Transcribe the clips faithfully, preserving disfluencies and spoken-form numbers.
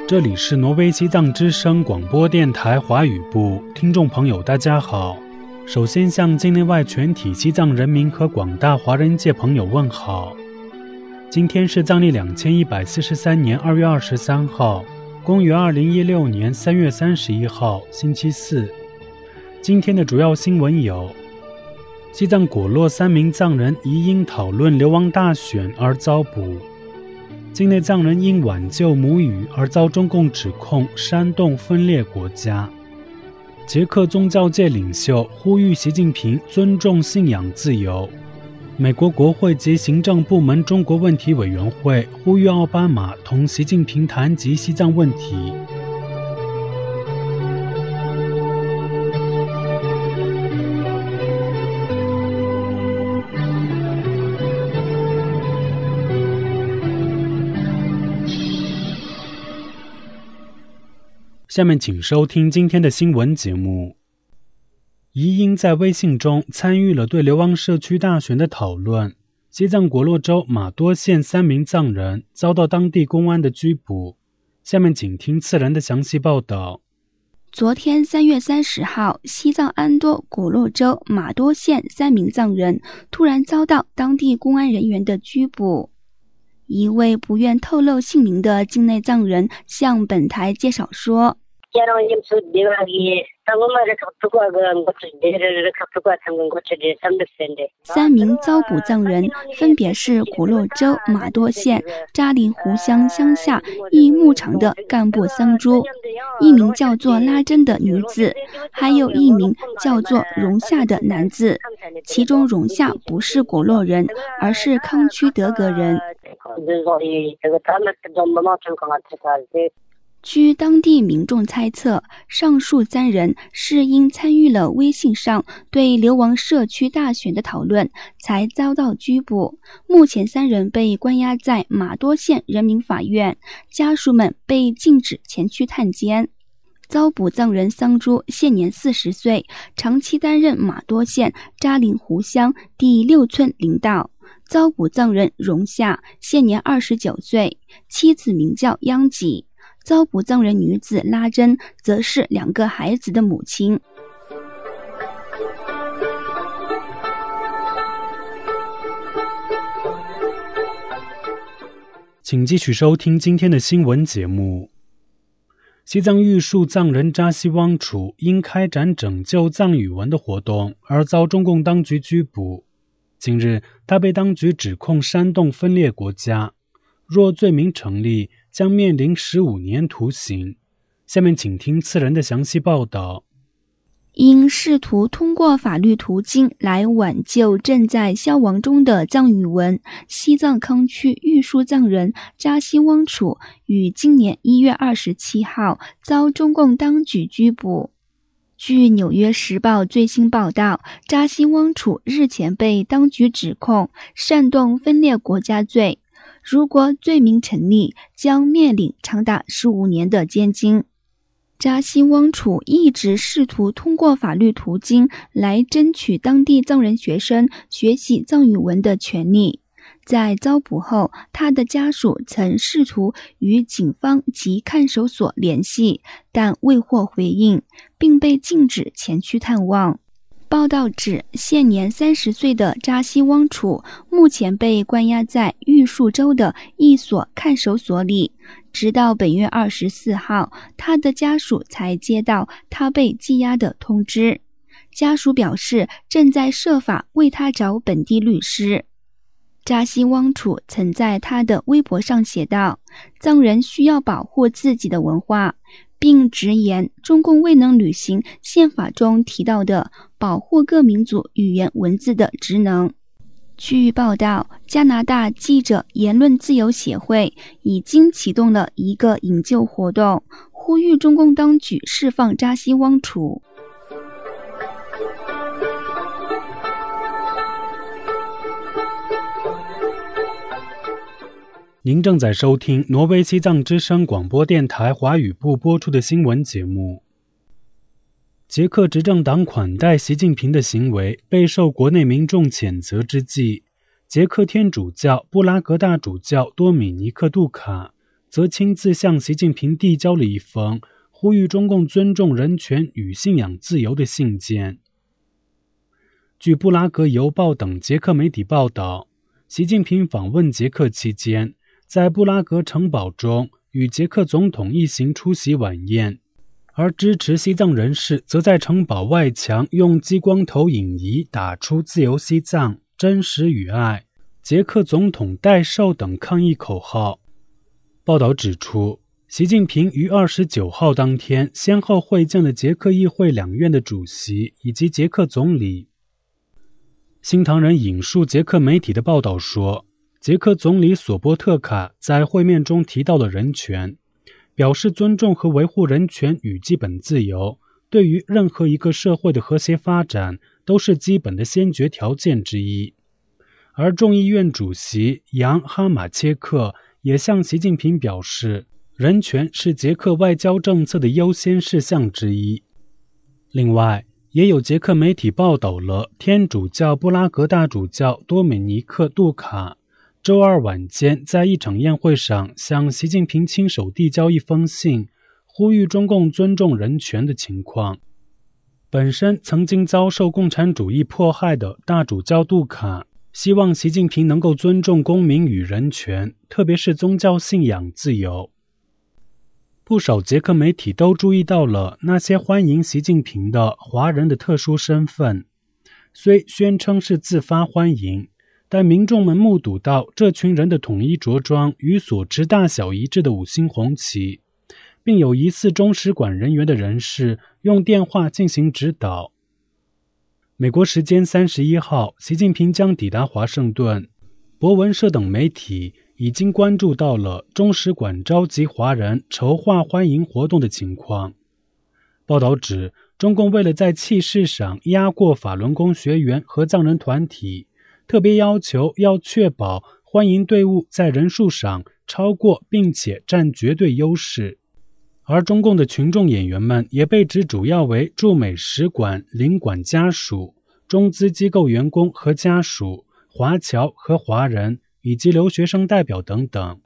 这里是挪威西藏之声广播电台华语部，听众朋友大家好。首先向境内外全体西藏人民和广大华人界朋友问好。今天是藏历两千一百四十三年二月二十三号，公元二零一六年三月三十一号，星期四。今天的主要新闻有：西藏果洛三名藏人疑因讨论流亡大选而遭捕；境内藏人因挽救母语而遭中共指控煽动分裂国家；捷克宗教界领袖呼吁习近平尊重信仰自由；美国国会及行政部门中国问题委员会呼吁奥巴马同习近平谈及西藏问题。下面请收听今天的新闻节目。疑因在微信中参与了对流亡社区大选的讨论，西藏果洛州玛多县三名藏人遭到当地公安的拘捕。下面请听次人的详细报道。 昨天三月三十号，西藏安多果洛州玛多县三名藏人突然遭到当地公安人员的拘捕。一位不愿透露姓名的境内藏人向本台介绍说，三名遭捕藏人分别是果洛州玛多县扎林湖乡乡下一牧场的干部桑珠，一名叫做拉珍的女子，还有一名叫做荣夏的男子。其中荣夏不是果洛人，而是康区德格人。据当地民众猜测，上述三人是因参与了微信上对流亡社区大选的讨论，才遭到拘捕。目前三人被关押在玛多县人民法院，家属们被禁止前去探监。遭捕藏人桑珠现年四十岁，长期担任玛多县扎林湖乡第六村领导。遭捕藏人荣夏现年二十九岁，妻子名叫央吉。遭捕藏人女子拉珍则是两个孩子的母亲。 请继续收听今天的新闻节目。西藏玉树藏人扎西汪楚因开展拯救藏语文的活动而遭中共当局拘捕。近日，他被当局指控煽动分裂国家，若罪名成立，将面临十五年徒刑。下面请听次人的详细报道。 因试图通过法律途径来挽救正在消亡中的藏语文，西藏康区玉树藏人扎西汪楚于今年一月二十七号遭中共当局拘捕。据纽约时报最新报道，扎西汪楚日前被当局指控煽动分裂国家罪，如果罪名成立，将面临长达十五年的监禁。扎西汪楚一直试图通过法律途径来争取当地藏人学生学习藏语文的权利。在遭捕后，他的家属曾试图与警方及看守所联系，但未获回应，并被禁止前去探望。报道指，现年三十岁的扎西汪楚目前被关押在玉树州的一所看守所里，直到本月二十四号，他的家属才接到他被羁押的通知。家属表示，正在设法为他找本地律师。扎西汪楚曾在他的微博上写道，藏人需要保护自己的文化，并直言中共未能履行宪法中提到的保护各民族语言文字的职能。据报道，加拿大记者言论自由协会已经启动了一个营救活动，呼吁中共当局释放扎西汪楚。 您正在收听挪威西藏之声广播电台华语部播出的新闻节目。捷克执政党款待习近平的行为备受国内民众谴责之际，捷克天主教布拉格大主教多米尼克·杜卡则亲自向习近平递交了一封呼吁中共尊重人权与信仰自由的信件。据布拉格邮报等捷克媒体报道，习近平访问捷克期间，在布拉格城堡中与捷克总统一行出席晚宴，而支持西藏人士则在城堡外墙用激光投影仪打出自由西藏、真实与爱、捷克总统代寿等抗议口号。报道指出，习近平于二十九号当天先后会见了捷克议会两院的主席以及捷克总理。新唐人引述捷克媒体的报道说，捷克总理索波特卡在会面中提到了人权，表示尊重和维护人权与基本自由，对于任何一个社会的和谐发展都是基本的先决条件之一。而众议院主席杨哈马切克也向习近平表示，人权是捷克外交政策的优先事项之一。另外，也有捷克媒体报道了天主教布拉格大主教多美尼克·杜卡周二晚间在一场宴会上向习近平亲手递交一封信，呼吁中共尊重人权的情况。本身曾经遭受共产主义迫害的大主教杜卡希望习近平能够尊重公民与人权，特别是宗教信仰自由。不少捷克媒体都注意到了那些欢迎习近平的华人的特殊身份，虽宣称是自发欢迎，但民众们目睹到这群人的统一着装与所持大小一致的五星红旗，并有疑似中使馆人员的人士用电话进行指导。美国时间三十一号，习近平将抵达华盛顿，博文社等媒体已经关注到了中使馆召集华人筹划欢迎活动的情况。报道指，中共为了在气势上压过法轮功学员和藏人团体，特别要求要确保欢迎队伍在人数上超过并且占绝对优势。而中共的群众演员们也被指主要为驻美使馆领馆家属、中资机构员工和家属、华侨和华人以及留学生代表等等。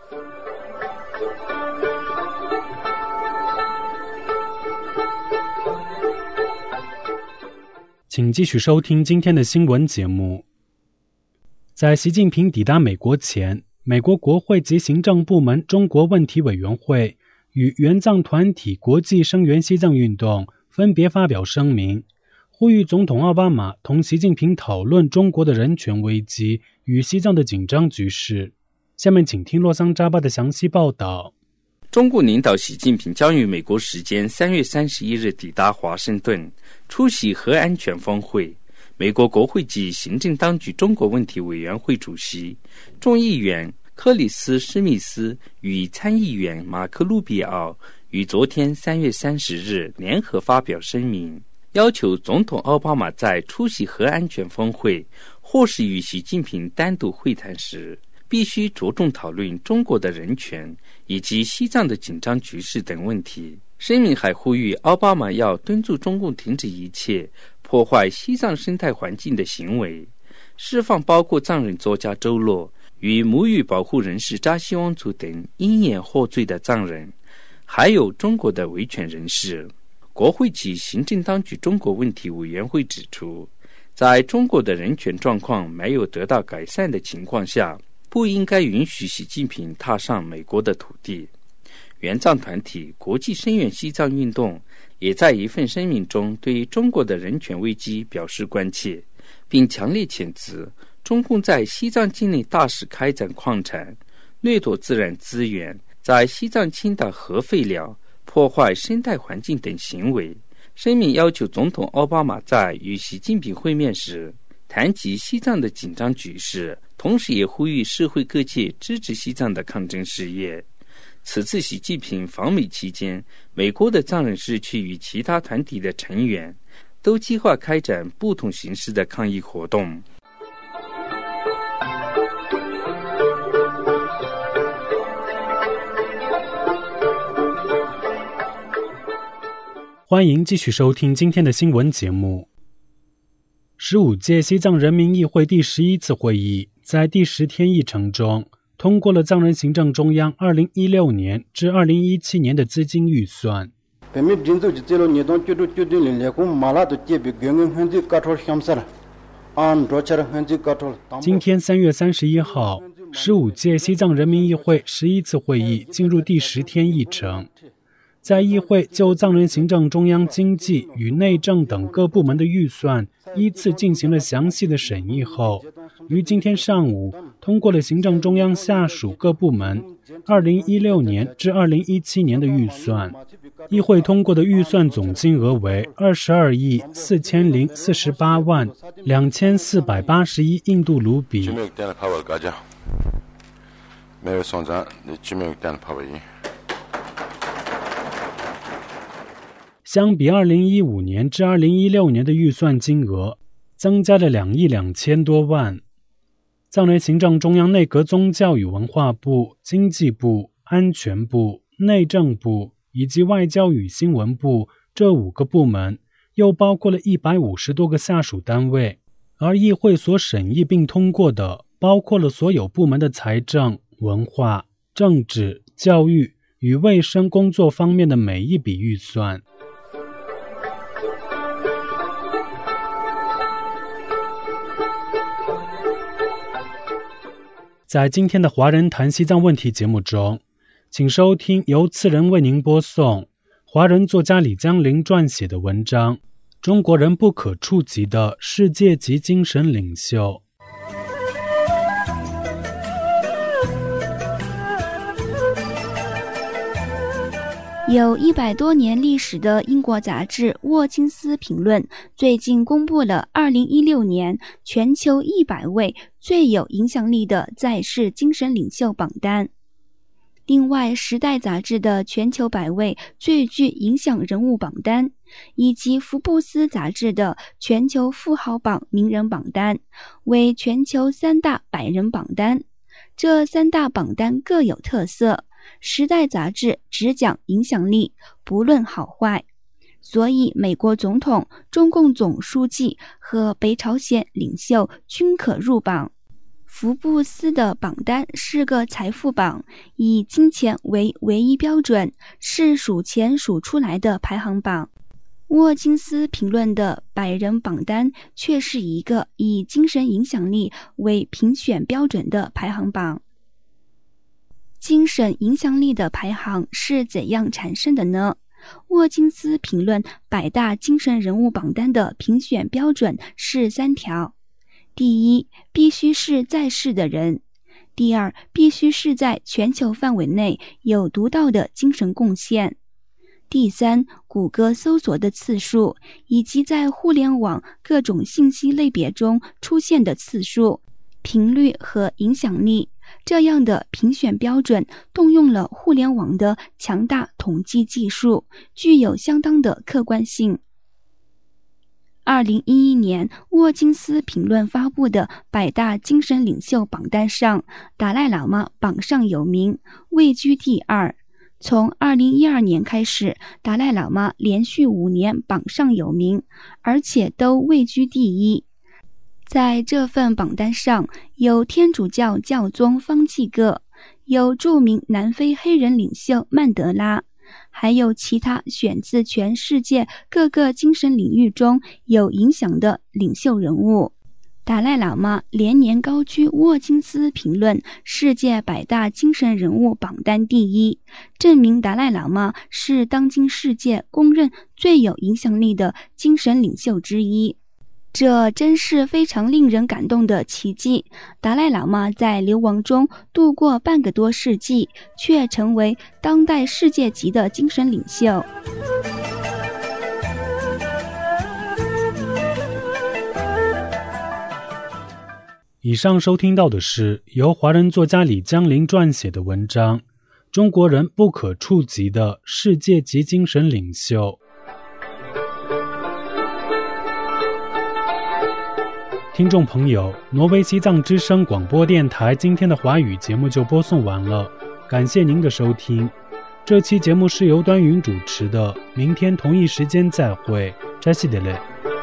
请继续收听今天的新闻节目。在习近平抵达美国前，美国国会及行政部门中国问题委员会与援藏团体国际声援西藏运动分别发表声明，呼吁总统奥巴马同习近平讨论中国的人权危机与西藏的紧张局势。下面请听洛桑扎巴的详细报道。 中共领导习近平将于美国时间三月三十一日抵达华盛顿，出席核安全峰会。美国国会及行政当局中国问题委员会主席、众议员克里斯·施密斯与参议员马克·路比奥于昨天三月三十日联合发表声明，要求总统奥巴马在出席核安全峰会或是与习近平单独会谈时，必须着重讨论中国的人权以及西藏的紧张局势等问题。声明还呼吁奥巴马要敦促中共停止一切破坏西藏生态环境的行为，释放包括藏人作家周洛与母语保护人士扎西汪族等因言获罪的藏人，还有中国的维权人士。国会及行政当局中国问题委员会指出，在中国的人权状况没有得到改善的情况下，不应该允许习近平踏上美国的土地。援藏团体国际声援西藏运动也在一份声明中对中国的人权危机表示关切，并强烈谴责中共在西藏境内大肆开展矿产、掠夺自然资源，在西藏倾倒核废料、破坏生态环境等行为。声明要求总统奥巴马在与习近平会面时谈及西藏的紧张局势，同时也呼吁社会各界支持西藏的抗争事业。此次习近平访美期间，美国的藏人社区与其他团体的成员都计划开展不同形式的抗议活动。 欢迎继续收听今天的新闻节目。十五届西藏人民议会第十一次会议在第十天议程中通过了藏人行政中央二零一六年至二零一七年的资金预算。今天三月三十一号，十五届西藏人民议会十一次会议进入第十天议程。在议会就藏人行政中央经济与内政等各部门的预算依次进行了详细的审议后，于今天上午通过了行政中央下属各部门二零一六年至二零一七年的预算。议会通过的预算总金额为二十二亿四千零四十八万两千四百八十一印度卢比。相比二零一五年至二零一六年的预算金额，增加了两亿两千多万。藏人行政中央内阁宗教与文化部、经济部、安全部、内政部以及外交与新闻部这五个部门，又包括了一百五十多个下属单位。而议会所审议并通过的，包括了所有部门的财政、文化、政治、教育与卫生工作方面的每一笔预算。在今天的华人谈西藏问题节目中，请收听由次人为您播送华人作家李江林撰写的文章《中国人不可触及的世界级精神领袖》。 有一百多年历史的英国杂志《沃金斯评论》最近公布了二零一六年全球一百位最有影响力的在世精神领袖榜单。另外，《时代》杂志的全球百位最具影响人物榜单，以及福布斯杂志的全球富豪榜名人榜单，为全球三大百人榜单。这三大榜单各有特色。时代杂志只讲影响力，不论好坏，所以美国总统、中共总书记和北朝鲜领袖均可入榜。福布斯的榜单是个财富榜，以金钱为唯一标准，是数钱数出来的排行榜。沃金斯评论的百人榜单却是一个以精神影响力为评选标准的排行榜。精神影响力的排行是怎样产生的呢？沃金斯评论百大精神人物榜单的评选标准是三条：第一，必须是在世的人；第二，必须是在全球范围内有独到的精神贡献；第三，谷歌搜索的次数，以及在互联网各种信息类别中出现的次数、频率和影响力。这样的评选标准动用了互联网的强大统计技术，具有相当的客观性。二零一一年沃金斯评论发布的百大精神领袖榜单上，达赖喇嘛榜上有名，位居第二。从二零一二年开始，达赖喇嘛连续五年榜上有名，而且都位居第一。在这份榜单上，有天主教教宗方济各，有著名南非黑人领袖曼德拉，还有其他选自全世界各个精神领域中有影响的领袖人物。达赖喇嘛连年高居沃金斯评论世界百大精神人物榜单第一，证明达赖喇嘛是当今世界公认最有影响力的精神领袖之一。这真是非常令人感动的奇迹。达赖喇嘛在流亡中度过半个多世纪，却成为当代世界级的精神领袖。 以上收听到的是由华人作家李江林撰写的文章《中国人不可触及的世界级精神领袖》。听众朋友，挪威西藏之声广播电台今天的华语节目就播送完了，感谢您的收听。这期节目是由端云主持的，明天同一时间再会，扎西德勒。